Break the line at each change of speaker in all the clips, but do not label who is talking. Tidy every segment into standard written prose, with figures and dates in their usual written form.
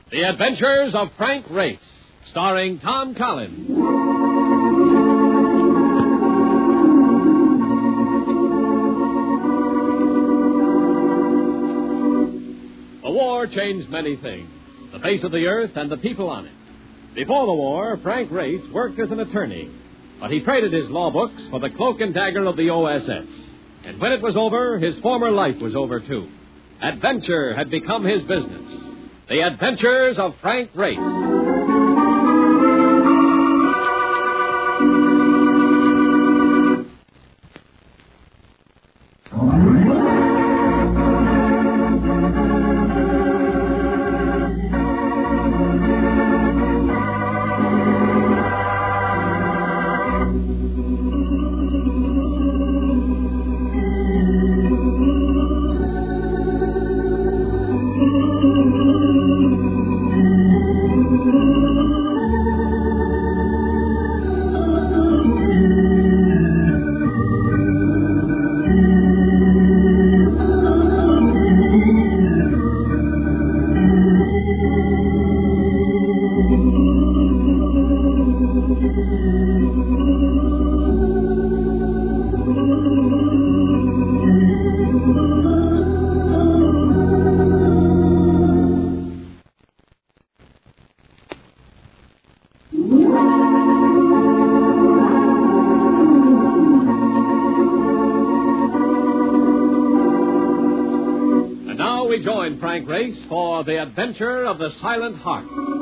The Adventures of Frank Race, starring Tom Collins. The war changed many things, the face of the earth and the people on it. Before the war, Frank Race worked as an attorney, but he traded his law books for the cloak and dagger of the OSS. And when it was over, his former life was over, too. Adventure had become his business. The Adventures of Frank Race. We join Frank Race for The Adventure of the Silent Heart.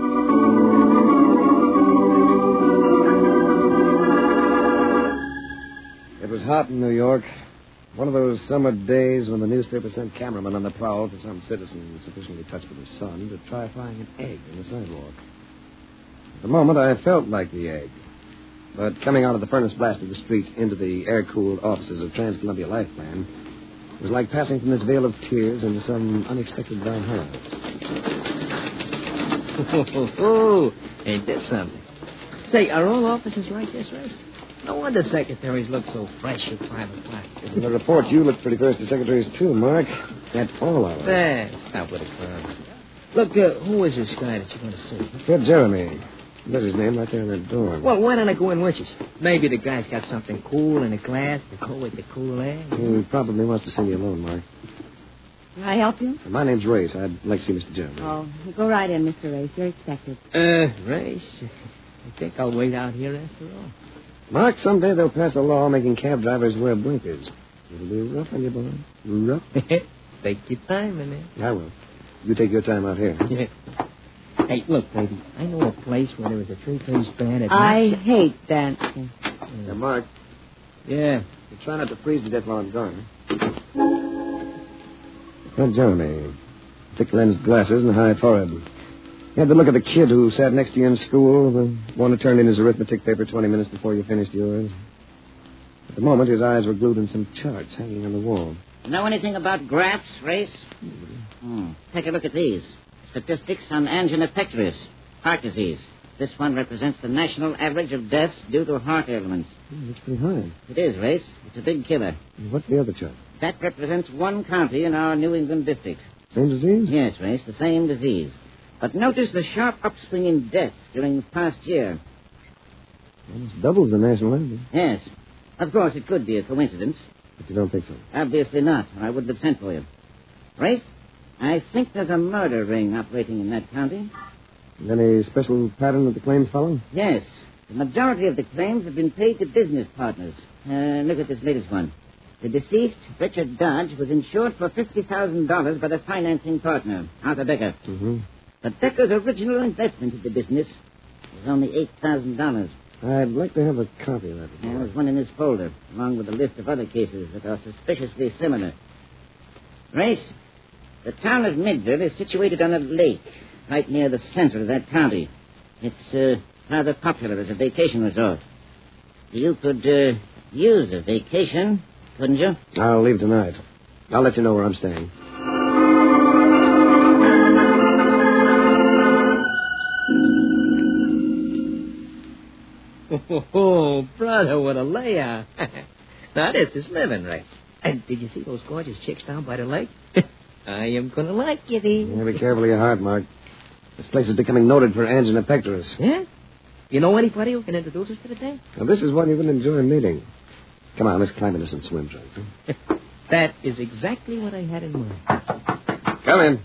It was hot in New York. One of those summer days when the newspaper sent cameramen on the prowl for some citizen sufficiently touched with the sun to try frying an egg in the sidewalk. At the moment, I felt like the egg. But coming out of the furnace-blasted street into the air-cooled offices of Trans-Columbia Life Plan, it was like passing from this vale of tears into some unexpected Valhalla.
Oh, ain't this something? Say, are all offices like this, Race? No wonder secretaries look so fresh at 5 o'clock.
In the report, you look pretty fresh to secretaries, too, Mark. At all hours.
Stop with a crowd. Look, who is this guy that you're going to see?
Fred Jeremy. There's his name right there on that door.
Well, why don't I go in with you? Maybe the guy's got something cool in a glass to go with the cool air.
He probably wants to see you alone, Mark.
Can I help you?
My name's Race. I'd like to see Mr. Jeremy.
Oh, go right in, Mr. Race. You're expected.
Race, I think I'll wait out here after all.
Mark, someday they'll pass a law making cab drivers wear blinkers. It'll be rough on you, boy. Rough.
Take your time, man.
I will. You take your time out here.
Hey, look, baby, I know a place where there was a three-piece band.
I hate dancing.
Now, Mark.
Yeah.
You try not to freeze to death while I'm gone. Fred Jeremy. Thick-lensed glasses and a high forehead. You had to look at the kid who sat next to you in school, the one who turned in his arithmetic paper 20 minutes before you finished yours. At the moment, his eyes were glued on some charts hanging on the wall.
Know anything about graphs, Race? Take a look at these. Statistics on angina pectoris, heart disease. This one represents the national average of deaths due to heart ailments.
That's pretty high.
It is, Race. It's a big killer.
What's the other chart?
That represents one county in our New England district.
Same disease?
Yes, Race, the same disease. But notice the sharp upswing in deaths during the past year.
Almost doubles the national average.
Yes. Of course, it could be a coincidence.
But you don't think so?
Obviously not, or I wouldn't have sent for you. Race, I think there's a murder ring operating in that county.
Any special pattern that the claims follow?
Yes. The majority of the claims have been paid to business partners. Look at this latest one. The deceased, Richard Dodge, was insured for $50,000 by the financing partner, Arthur Becker.
Mm-hmm.
But Becker's original investment in the business was only $8,000.
I'd like to have a copy of that report.
There's one in his folder, along with a list of other cases that are suspiciously similar. Race, the town of Midville is situated on a lake right near the center of that county. It's rather popular as a vacation resort. You could use a vacation, couldn't you?
I'll leave tonight. I'll let you know where I'm staying.
Oh, brother, what a layout. Now, this is living, Race. And did you see those gorgeous chicks down by the lake? I am going to like you, these.
Yeah, be careful of your heart, Mark. This place is becoming noted for angina pectoris.
Yeah? You know anybody who can introduce us to the dame?
Now, this is one you would enjoy meeting. Come on, let's climb into some swim trunks. Huh?
That is exactly what I had in mind.
Come in.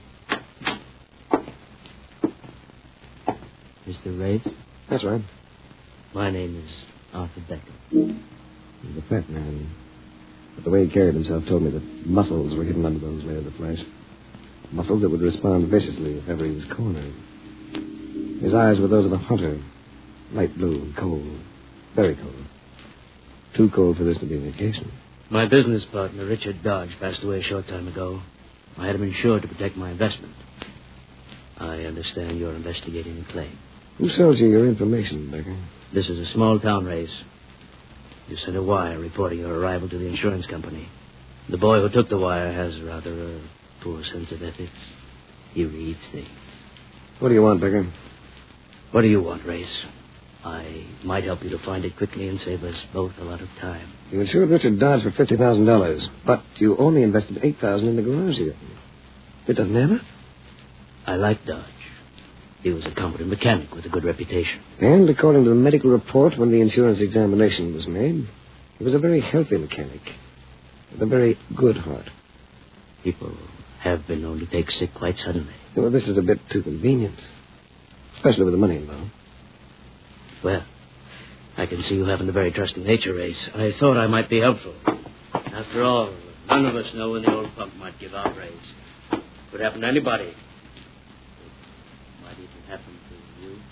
Mr. Rafe?
That's right.
My name is Arthur Becker.
He's a fat man. But the way he carried himself told me that muscles were hidden under those layers of flesh. Muscles that would respond viciously if ever he was cornered. His eyes were those of a hunter. Light blue and cold. Very cold. Too cold for this to be a vacation.
My business partner, Richard Dodge, passed away a short time ago. I had him insured to protect my investment. I understand you're investigating the claim.
Who sold you your information, Becker?
This is a small town race. You sent a wire reporting your arrival to the insurance company. The boy who took the wire has rather a poor sense of ethics. He reads things.
What do you want, Becker?
What do you want, Race? I might help you to find it quickly and save us both a lot of time.
You insured Richard Dodge for $50,000, but you only invested $8,000 in the garage here. It doesn't add up.
I like Dodge. He was a competent mechanic with a good reputation.
And according to the medical report, when the insurance examination was made, he was a very healthy mechanic with a very good heart.
People have been known to take sick quite suddenly.
Well, this is a bit too convenient, especially with the money involved.
Well, I can see you haven't a very trusting nature, Race. I thought I might be helpful. After all, none of us know when the old pump might give out, Race. Could happen to anybody. It might even happen to you.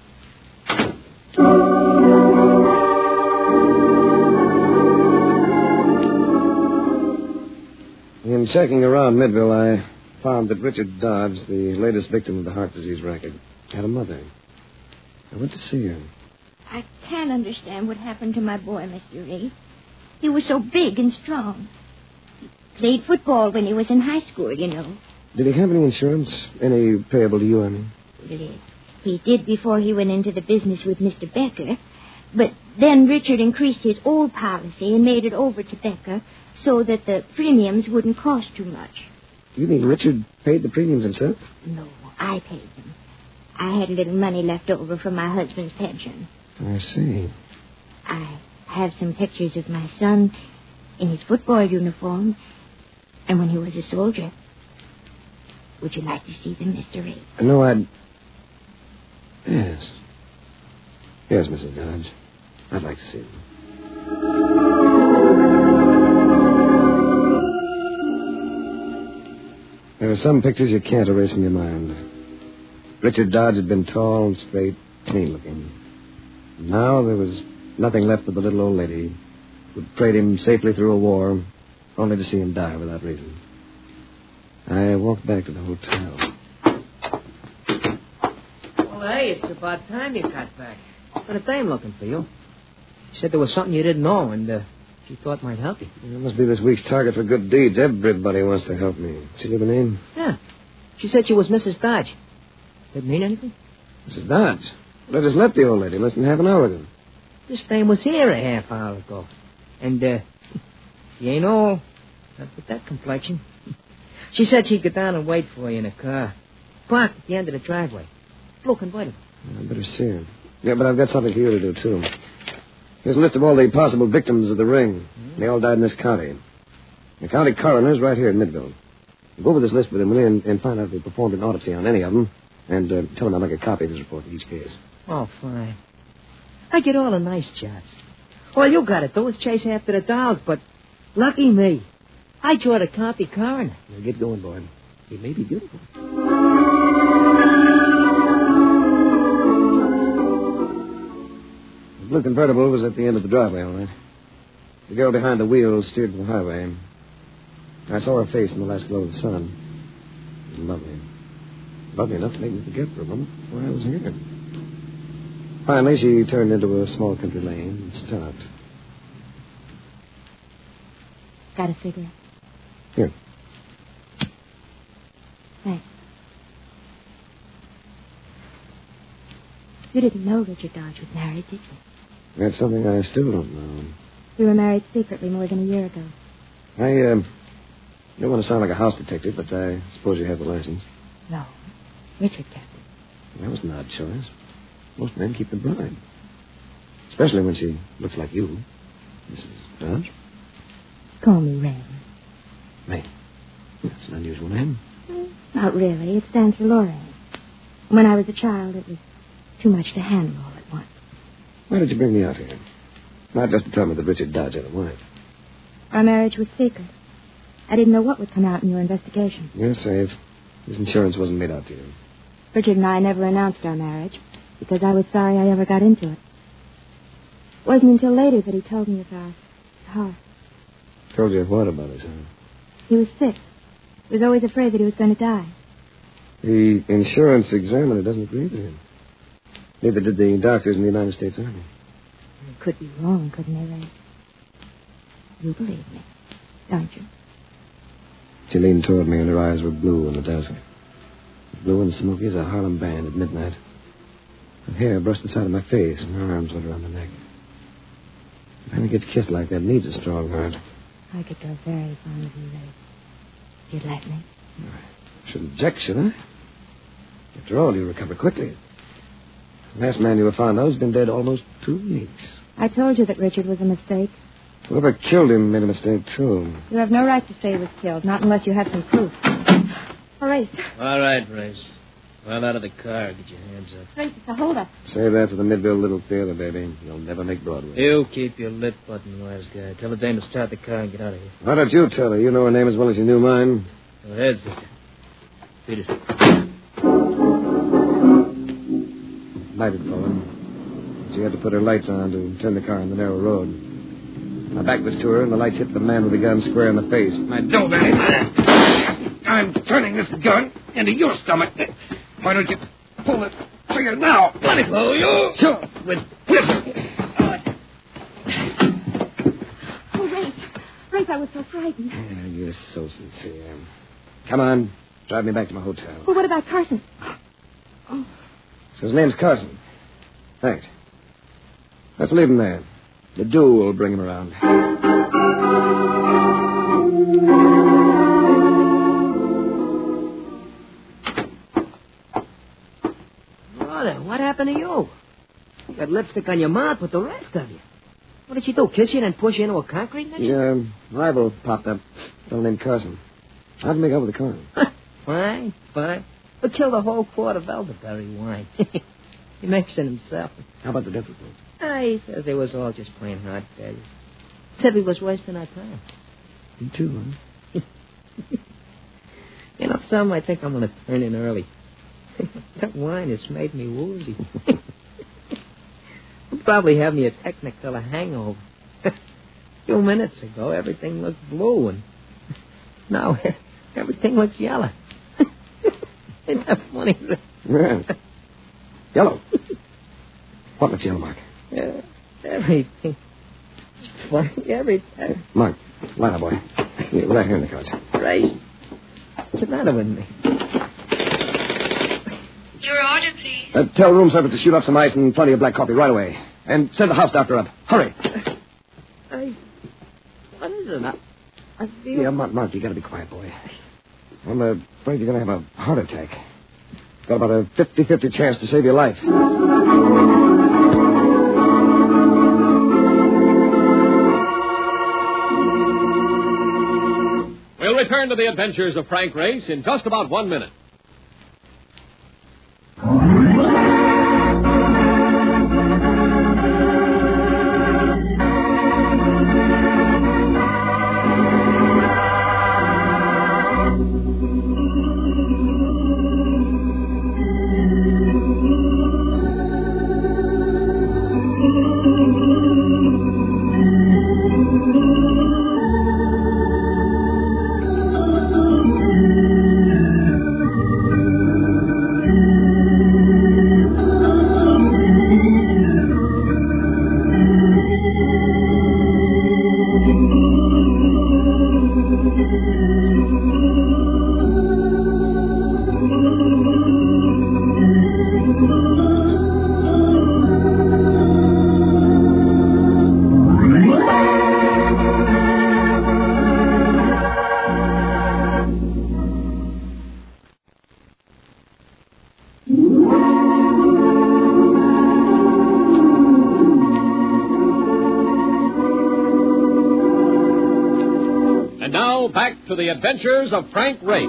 In checking around Midville, I found that Richard Dodge, the latest victim of the heart disease racket, had a mother. I went to see her.
I can't understand what happened to my boy, Mr. Rafe. He was so big and strong. He played football when he was in high school, you know.
Did he have any insurance? Any payable to you, I mean?
Well, he did before he went into the business with Mr. Becker. But then Richard increased his old policy and made it over to Becker so that the premiums wouldn't cost too much.
You mean Richard paid the premiums himself?
No, I paid them. I had a little money left over from my husband's pension.
I see.
I have some pictures of my son in his football uniform and when he was a soldier. Would you like to see them, Mr. Rafe?
No, I'd... Yes. Yes, Mrs. Dodge. I'd like to see them. There are some pictures you can't erase from your mind. Richard Dodge had been tall, straight, clean-looking. Now there was nothing left but the little old lady who'd prayed him safely through a war, only to see him die without reason. I walked back to the hotel.
Well, hey, it's about time you got back. Got a dame looking for you. She said there was something you didn't know, and she thought might help you.
It must be this week's target for good deeds. Everybody wants to help me. She give a name?
Yeah. She said she was Mrs. Dodge. Did it mean anything?
Mrs. Dodge? Well, I just left the old lady less than half an hour ago.
This dame was here a half hour ago. And, she ain't all. Not with that complexion. She said she'd go down and wait for you in a car. Parked at the end of the driveway. Look, invited.
I better see her. Yeah, but I've got something for you to do, too. Here's a list of all the possible victims of the ring. They all died in this county. The county coroner's right here in Midville. Go over this list with him, will you, and find out if he performed an autopsy on any of them, and tell him I'll make a copy of his report for each case.
Oh, fine. I get all the nice jobs. All you gotta do is chase after the dogs, but lucky me. I draw the county coroner.
Now get going, boy. He may be beautiful. The blue convertible was at the end of the driveway, all right. The girl behind the wheel steered for the highway. I saw her face in the last glow of the sun. It was lovely. Lovely enough to make me forget for a moment why I was here. Finally, she turned into a small country lane and stopped.
Got a cigarette?
Here.
Thanks. You didn't know Richard Dodge was married, did you?
That's something I still don't know.
We were married secretly more than a year ago.
I don't want to sound like a house detective, but I suppose you have the license.
No. Richard kept it.
That was an odd choice. Most men keep the bride. Especially when she looks like you, Mrs. Dodge.
Call me Ray.
Ray. That's an unusual name.
Not really. It stands for Lorraine. When I was a child, it was too much to handle all at once.
Why did you bring me out here? Not just to tell me that Richard Dodge had a wife.
Our marriage was secret. I didn't know what would come out in your investigation.
You're safe. His insurance wasn't made out to you.
Richard and I never announced our marriage because I was sorry I ever got into it. It wasn't until later that he told me of our heart.
Told you what about his heart?
He was sick. He was always afraid that he was going to die.
The insurance examiner doesn't agree with him. Neither did the doctors in the United States Army.
It could be wrong, couldn't they, Ray? You believe me, don't you?
She leaned toward me, and her eyes were blue in the dusk. Blue and smoky as a Harlem band at midnight. Her hair brushed the side of my face, and her arms went around my neck. A man who gets kissed like that needs a strong heart.
I could grow very fond of you, Ray. You'd let me?
I shouldn't object, should I? After all, you recover quickly. The last man you were fond of has been dead almost 2 weeks.
I told you that Richard was a mistake.
Whoever killed him made a mistake, too.
You have no right to say he was killed, not unless you have some proof. Race.
All right, Race. Well, out of the car. Get your hands up.
Race, it's a holdup.
Save that for the Midville Little Theater, baby. You'll never make Broadway.
You keep your lip button, wise guy. Tell the dame to start the car and get out of here.
Why don't you tell her? You know her name as well as you knew mine.
Go ahead, sister. Beat it.
Lighted for her. She had to put her lights on to turn the car on the narrow road. My back was to her, and the lights hit the man with the gun square in the face. My dope, I'm turning this gun into your stomach. Why don't you pull the trigger now? Let it go, you. Sure. With this.
Oh, Race, I was so frightened.
Yeah, you're so sincere. Come on. Drive me back to my hotel.
Well, what about Carson?
So his name's Carson. Thanks. Let's leave him there. The duel will bring him around.
Brother, what happened to you? You got lipstick on your mouth with the rest of you. What did she do, kiss you and then push you into a concrete mixer?
The rival popped up. A fellow named Carson. How'd he make out with the car?
Fine. But kill the whole quart of elderberry wine. He makes it himself.
How about the death report?
He says they was all just plain hard failures. Said we was wasting our time.
You too, huh?
You know, some I think I'm going to turn in early. That wine has made me woozy. You'll probably have me a Technicolor hangover. A few minutes ago, everything looked blue, and now everything looks yellow. Isn't that funny?
Yeah. Yellow. What looks yellow, Mark?
Everything. Funny, everything.
Mark, line up, boy. Yeah, right here in the couch.
Ray, what's the matter with me?
Your order, please.
Tell room service to shoot up some ice and plenty of black coffee right away. And send the house doctor up. Hurry.
What is it? I feel...
Yeah, Mark, you gotta be quiet, boy. I'm afraid you're gonna have a heart attack. Got about a 50-50 chance to save your life.
We'll return to the adventures of Frank Race in just about 1 minute. now, back to the adventures of Frank Race.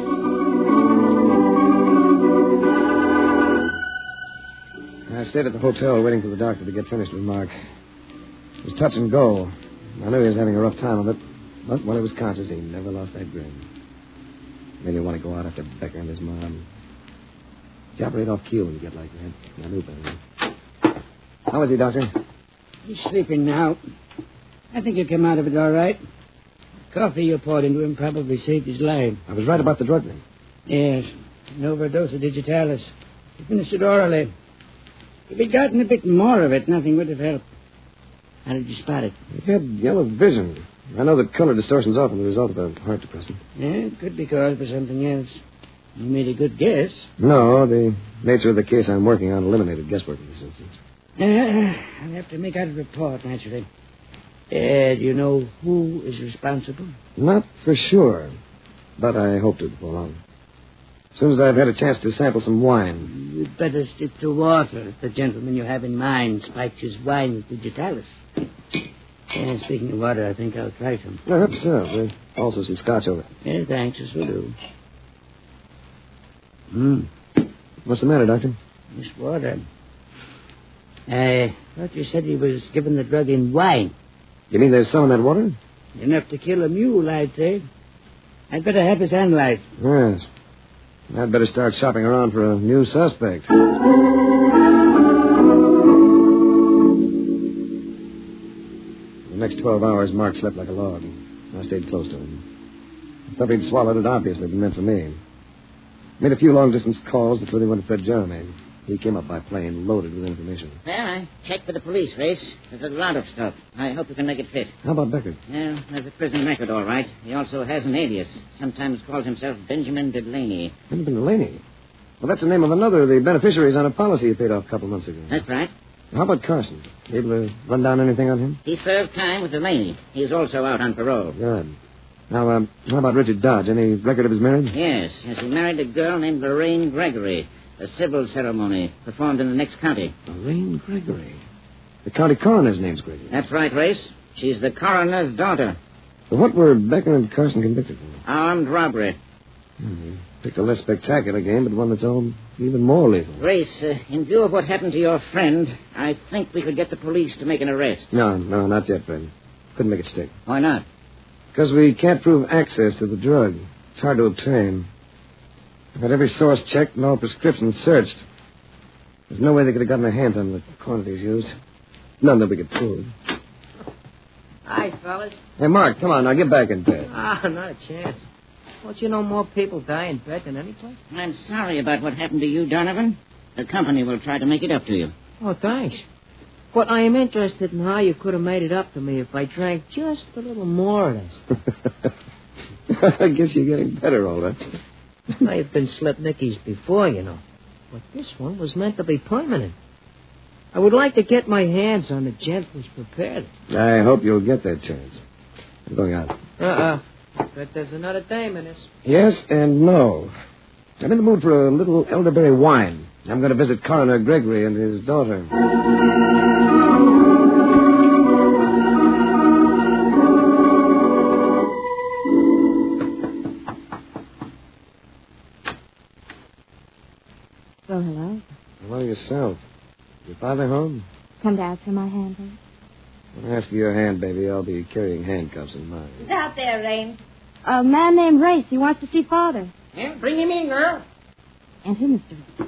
I stayed at the hotel waiting for the doctor to get finished with Mark. It was touch and go. I knew he was having a rough time of it, but when he was conscious, he never lost that grin. Made me want to go out after Becker and his mom. You operate off cue when you get like that. I knew better. How is he, Doctor?
He's sleeping now. I think he'll come out of it all right. The coffee you poured into him probably saved his life.
I was right about the drug thing.
Yes, an overdose of digitalis. He finished it orally. If he'd gotten a bit more of it, nothing would have helped. How did you spot it?
He had yellow vision. I know that color distortion's often the result of a heart depressant.
Yeah, it could be caused by something else. You made a good guess.
No, the nature of the case I'm working on eliminated guesswork in this instance.
I'll have to make out a report, naturally. Do you know who is responsible?
Not for sure, but I hope to before long. As soon as I've had a chance to sample some wine.
You'd better stick to water if the gentleman you have in mind spikes his wine with digitalis. And speaking of water, I think I'll try some.
I hope so. There's also some scotch over it.
Yeah, thanks. This will do.
What's the matter, Doctor?
This water. I thought you said he was given the drug in wine.
You mean there's some in that water?
Enough to kill a mule, I'd say. I'd better have his analyzed.
Yes. I'd better start shopping around for a new suspect. The next 12 hours, Mark slept like a log. I stayed close to him. The stuff he'd swallowed had obviously been meant for me. Made a few long-distance calls before they went to Fred Jeremy. He came up by plane loaded with information.
Well, I checked with the police, Race. There's a lot of stuff. I hope you can make it fit.
How about Becker?
Well, there's a prison record, all right. He also has an alias. Sometimes calls himself Benjamin Delaney.
Benjamin Delaney? Well, that's the name of another of the beneficiaries on a policy he paid off a couple months ago.
That's right.
How about Carson? You able to run down anything on him?
He served time with Delaney. He's also out on parole.
Good. Now, how about Richard Dodge? Any record of his marriage?
Yes. He married a girl named Lorraine Gregory. A civil ceremony performed in the next county.
Lorraine Gregory? The county coroner's name's Gregory.
That's right, Race. She's the coroner's daughter.
But what were Becker and Carson convicted for?
Armed robbery.
Picked a less spectacular game, but one that's all even more lethal.
Race, in view of what happened to your friend, I think we could get the police to make an arrest.
No, not yet, Fred. Couldn't make it stick.
Why not?
Because we can't prove access to the drug. It's hard to obtain. I've had every source checked and all prescriptions searched. There's no way they could have gotten their hands on the quantities used. None that we could prove.
Hi, fellas.
Hey, Mark, come on, now get back in bed.
Not a chance. Don't you know more people die in bed than any place?
I'm sorry about what happened to you, Donovan. The company will try to make it up to you.
Oh, thanks. But I am interested in how you could have made it up to me if I drank just a little more of this.
I guess you're getting better, all right.
I have been slipnickies before, you know. But this one was meant to be permanent. I would like to get my hands on the gent who's prepared.
I hope you'll get that chance. I'm going out.
But there's another dame in this.
Yes and no. I'm in the mood for a little elderberry wine. I'm going to visit Coroner Gregory and his daughter.
Oh, hello.
Hello yourself. Your father home?
Come to ask for my hand, please.
When I ask for your hand, baby, I'll be carrying handcuffs in mine.
Who's out there, Rain?
A man named Race. He wants to see Father.
Yeah, bring him in, girl.
And him, Mr.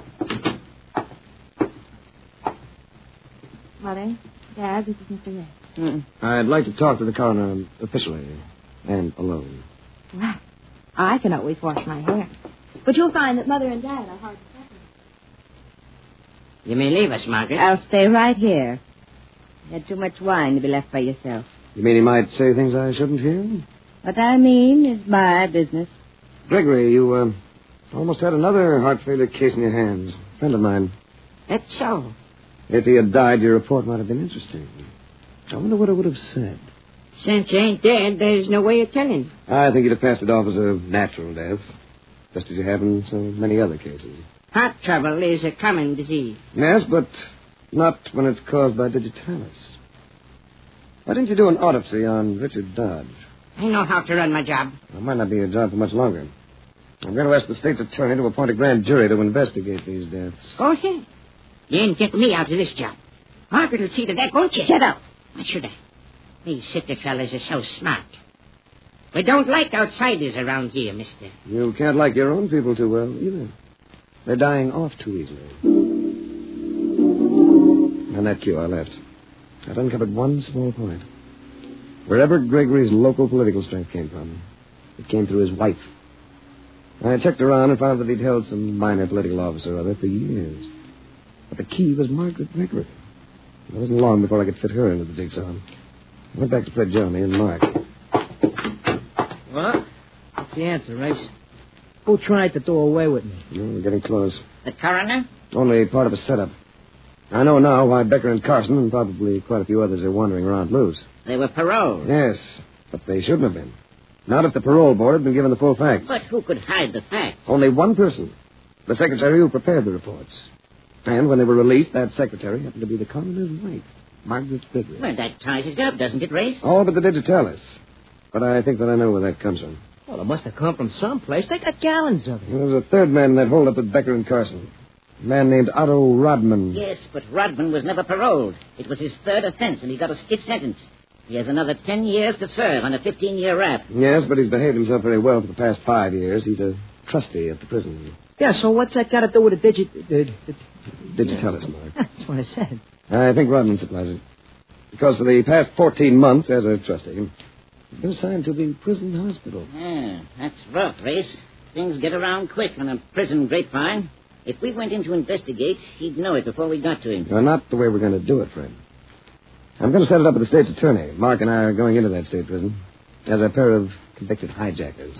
Mother, Dad, this is Mr. Race.
I'd like to talk to the coroner officially and alone.
Well, I can always wash my hair. But you'll find that Mother and Dad are hard to separate.
You may leave us, Margaret.
I'll stay right here. You had too much wine to be left by yourself.
You mean he might say things I shouldn't hear?
What I mean is my business.
Gregory, you almost had another heart failure case in your hands. A friend of mine.
That's so.
If he had died, your report might have been interesting. I wonder what it would have said.
Since you ain't dead, there's no way of telling.
I think you'd have passed it off as a natural death, just as you have in so many other cases.
Heart trouble is a common disease.
Yes, but not when it's caused by digitalis. Why didn't you do an autopsy on Richard Dodge?
I know how to run my job.
It might not be a job for much longer. I'm going to ask the state's attorney to appoint a grand jury to investigate these deaths.
Go ahead. You ain't get me out of this job. Margaret will see to that, won't you? Shut up. Why should I? These city fellas are so smart. We don't like outsiders around here, mister.
You can't like your own people too well, either. They're dying off too easily. On that cue, I left. I'd uncovered one small point. Wherever Gregory's local political strength came from, it came through his wife. I checked around and found that he'd held some minor political office or other for years. But the key was Margaret Gregory. It wasn't long before I could fit her into the jigsaw. I went back to Fred Jeremy and Mark.
What? What's the answer, Race? Who tried to do away with me?
We're getting close.
The coroner?
Only part of a setup. I know now why Becker and Carson and probably quite a few others are wandering around loose.
They were paroled.
Yes, but they shouldn't have been. Not if the parole board had been given the full facts.
But who could hide the facts?
Only one person. The secretary who prepared the reports. And when they were released, that secretary happened to be the coroner's wife, Margaret Gregory.
Well, that ties it up, doesn't it, Race?
All but the digitalis. But I think that I know where that comes from.
Well, it must have come from someplace. They got gallons of it.
There was a third man in that holdup with Becker and Carson. A man named Otto Rodman.
Yes, but Rodman was never paroled. It was his third offense, and he got a stiff sentence. He has another 10 years to serve on a 15-year rap.
Yes, but he's behaved himself very well for the past 5 years. He's a trustee at the prison.
Yeah, so what's that got to do with the
digitalis, Mark?
That's what I said.
I think Rodman supplies it. Because for the past 14 months, as a trustee, he's been assigned to the prison hospital.
Yeah, that's rough, Race. Things get around quick on a prison grapevine. If we went in to investigate, he'd know it before we got to him.
Well, not the way we're going to do it, Fred. I'm going to set it up with the state's attorney. Mark and I are going into that state prison as a pair of convicted hijackers.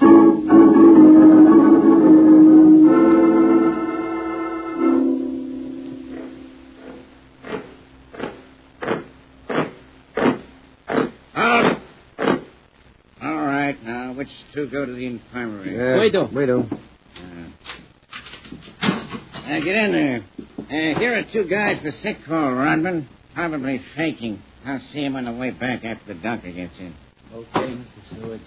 All right, now, which two go to the infirmary?
We do.
Get in there. Here are two guys for sick call, Rodman. Probably faking. I'll see him on the way back after the doctor gets in.
Okay, Mr. Seward.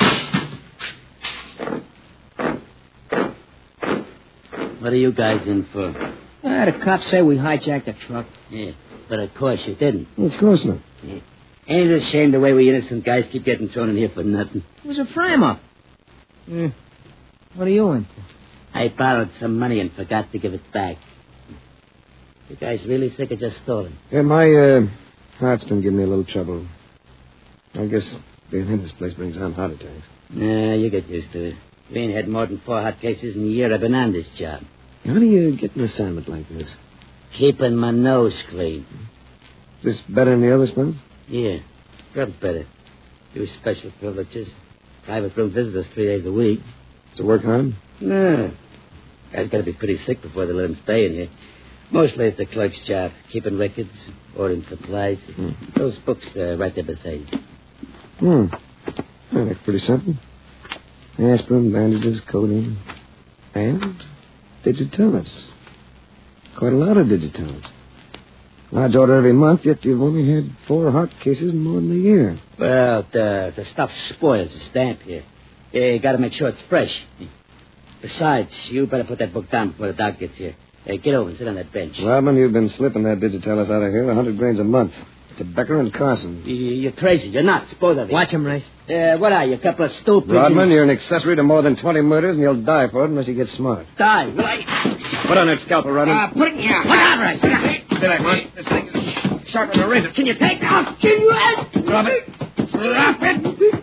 What are you guys in for?
The cops say we hijacked a truck.
Yeah, but of course you didn't.
Of course not.
Yeah. Ain't it a shame the way we innocent guys keep getting thrown in here for nothing?
It was a frame-up. What are you in for?
I borrowed some money and forgot to give it back. You guys really sick of just stolen?
Yeah, my heart's been giving me a little trouble. I guess being in this place brings on heart attacks.
Nah, you get used to it. We ain't had more than 4 hot cases in a year I've been on this job.
How do you get an assignment like this?
Keeping my nose clean.
Is this better than the other spots?
Yeah, got better. Do special privileges. Private room visitors 3 days a week.
To work hard?
No. Guys got to be pretty sick before they let them stay in here. Mostly it's the clerk's job, keeping records, ordering supplies. Those books right there beside you.
Well, that's pretty simple. Aspirin, bandages, codeine, and digitalis. Quite a lot of digitalis. Large order every month, yet you've only had 4 heart cases in more than a year.
Well, the stuff spoils the stamp here. You got to make sure it's fresh. Besides, you better put that book down before the doc gets here. Get over and sit on that bench.
Rodman, you've been slipping that digitalis out of here 100 grains a month. To Becker and Carson.
You're crazy. You're nuts, both of you.
Watch him, Race.
What are you, a couple of stupid...
Rodman, you're an accessory to more than 20 murders, and you'll die for it unless you get smart.
Die? What?
Put on that scalpel, Rodman.
Put it in here. Look out, Race.
Stay back, man. This thing is sharper than a razor. Can you take
I'll kill you.
Drop it.
Drop it.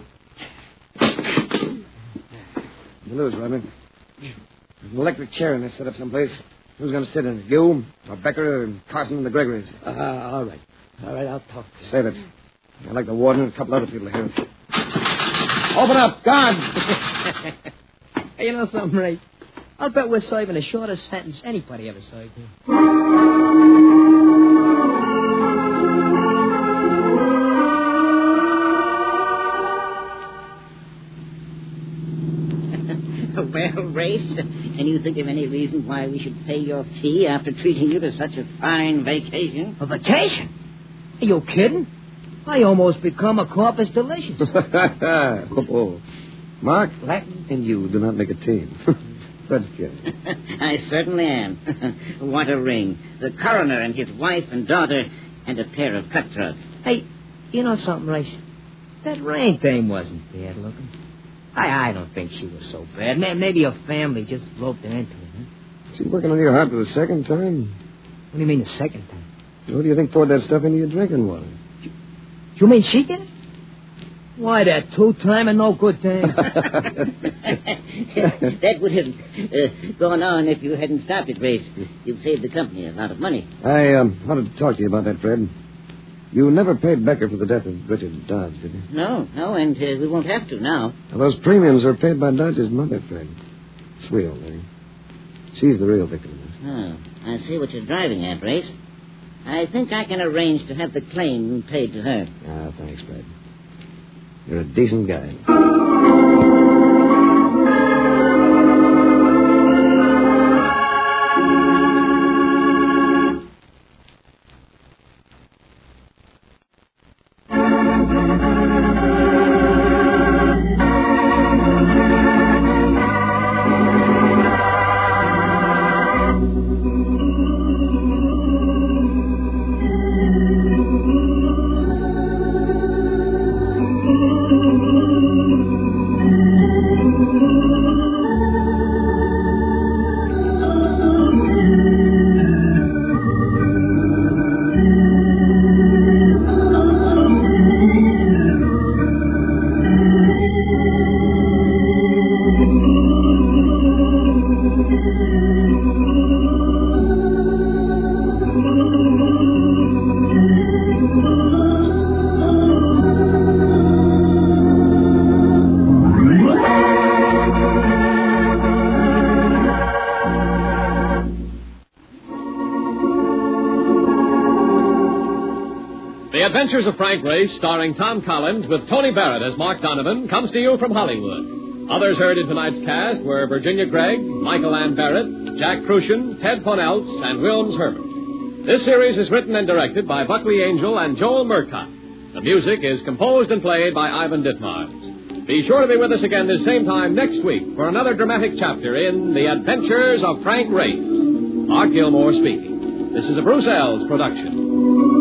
You lose, Rodman. There's an electric chair in this set up someplace. Who's going to sit in it? You, or Becker, or Carson, and the Gregories?
All right. All right, I'll talk to you.
Save it. I'd like the warden and a couple other people here. Open up. Guard.
Hey, you know something, Ray? I'll bet we're serving the shortest sentence anybody ever served here.
Well, Race, can you think of any reason why we should pay your fee after treating you to such a fine vacation?
A vacation? Are you kidding? I almost become a corpus delicious.
Oh. Mark, Latin and you do not make a team. Fred's kid.
I certainly am. What a ring. The coroner and his wife and daughter and a pair of cutthroats.
Hey, you know something, Race? That Rain dame wasn't bad looking. I don't think she was so bad. Maybe her family just roped her into it, huh?
She working on your heart for the second time?
What do you mean the second time?
Who do you think poured that stuff into your drinking water?
You mean she did it? Why, that two-time and no good dame.
That would have gone on if you hadn't stopped it, Race. You've saved the company a lot of money.
I wanted to talk to you about that, Fred. You never paid Becker for the death of Richard Dodge, did you?
No, and we won't have to now.
Now, those premiums are paid by Dodge's mother, Fred. It's real, lady. She's the real victim of this.
Oh, I see what you're driving at, Race. I think I can arrange to have the claim paid to her.
Ah, thanks, Fred. You're a decent guy.
The Adventures of Frank Race, starring Tom Collins with Tony Barrett as Mark Donovan, comes to you from Hollywood. Others heard in tonight's cast were Virginia Gregg, Michael Ann Barrett, Jack Crucian, Ted Poneltz, and Wilms Herbert. This series is written and directed by Buckley Angel and Joel Murcott. The music is composed and played by Ivan Ditmars. Be sure to be with us again this same time next week for another dramatic chapter in The Adventures of Frank Race. Art Gilmore speaking. This is a Bruce Ells production.